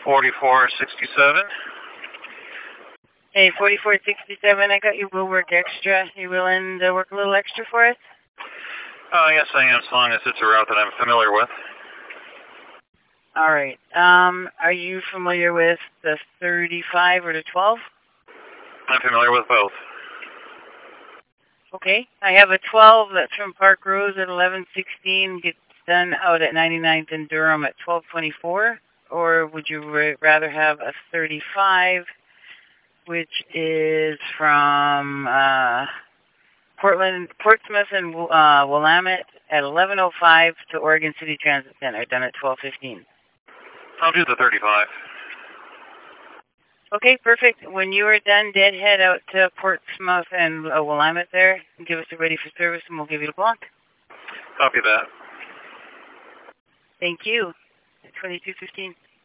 4467. Hey, 4467, I got you. We'll work extra. You willing to work a little extra for us? Yes, I am, as long as it's a route that I'm familiar with. All right. Are you familiar with the 35 or the 12? I'm familiar with both. Okay. I have a 12 that's from Park Rose at 11:16, gets done out at 99th and Durham at 12:24. Or would you rather have a 35, which is from Portsmouth and Willamette at 11:05 to Oregon City Transit Center, done at 12:15? I'll do the 35. Okay, perfect. When you are done, head out to Portsmouth and Willamette there, and give us a ready for service, and we'll give you the block. Copy that. Thank you. 22:15.